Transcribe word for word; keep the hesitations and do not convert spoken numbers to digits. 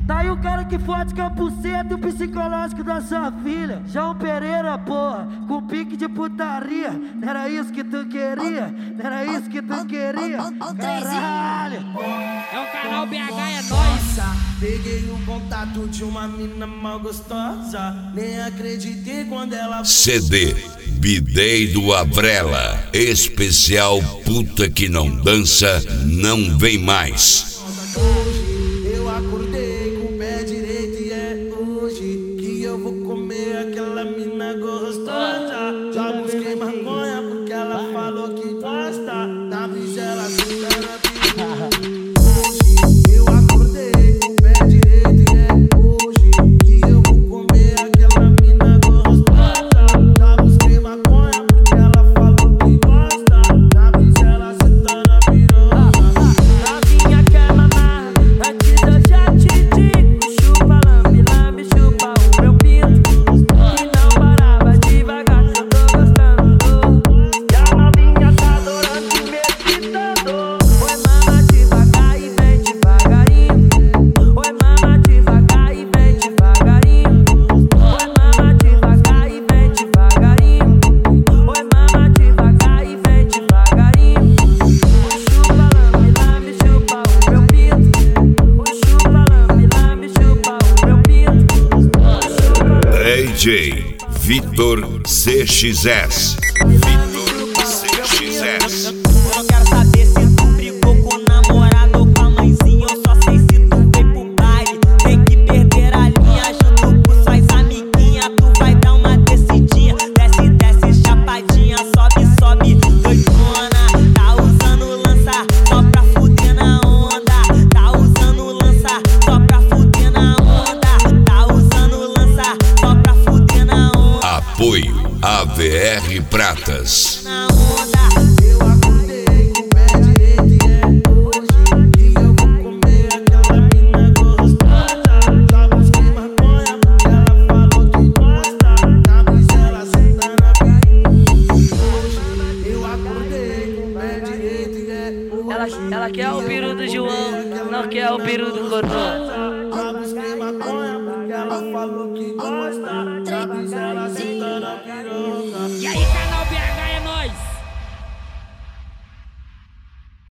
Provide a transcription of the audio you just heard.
Tá aí o cara que fode com a buceta e o psicológico da sua filha. João Pereira, porra, com pique de putaria. Não era isso que tu queria? Não era isso que tu queria? Caralho! É o canal B H, é nóis! Peguei o contato de uma mina mal gostosa. Nem acreditei quando ela... C D Bidei do Avrela, especial puta que não dança, não vem mais. Hoje eu acordei com o pé direito e é hoje que eu vou comer aquela mina gostosa. Já busquei maconha porque ela falou que gosta da bigela sultana. Hoje eu acordei com o pé direito e é hoje que eu vou comer aquela mina gostosa. Já busquei maconha porque ela falou que gosta da bigela sultana pirosa. Novinha quer mamar, antes eu já te digo. Chupa, lambe, lambe, chupa o meu pinto. E não parava devagar, que eu tô gostando. E a novinha tá adorando e me excitando. Oi, mama devagar e vem devagarinho. Oi, mama devagar e vem devagarinho. Oi, mama devagar e vem devagarinho. Oi, mama devagar e vem devagarinho. Chupa, lambe, lambe, chupa o meu pinto. Chupa, lambe, lambe, chupa o meu pinto. D J Vitor C X S. Vitor C X S. Eu não quero saber se tu brigou com o namorado ou com a mãezinha. Eu só sei se tu veio pro baile. Tem que perder a linha junto com suas amiguinhas. Tu vai dar uma descidinha. Desce, desce, chapadinha. Sobe, sobe, doidona. Tá usando lança só pra fuder na onda. Tá usando lança só pra fuder na onda. Tá usando lança só pra fuder na onda. Apoio A V R Pratas. Na onda. Eu acordei com o pé direito e é hoje que eu vou comer aquela mina gostosa. Já busquei maconha porque ela falou que gosta da bigela sultana pirosa. Hoje eu acordei com o pé direito e é hoje. Ela, ela quer o peru do João, não quer o peru do Cotô.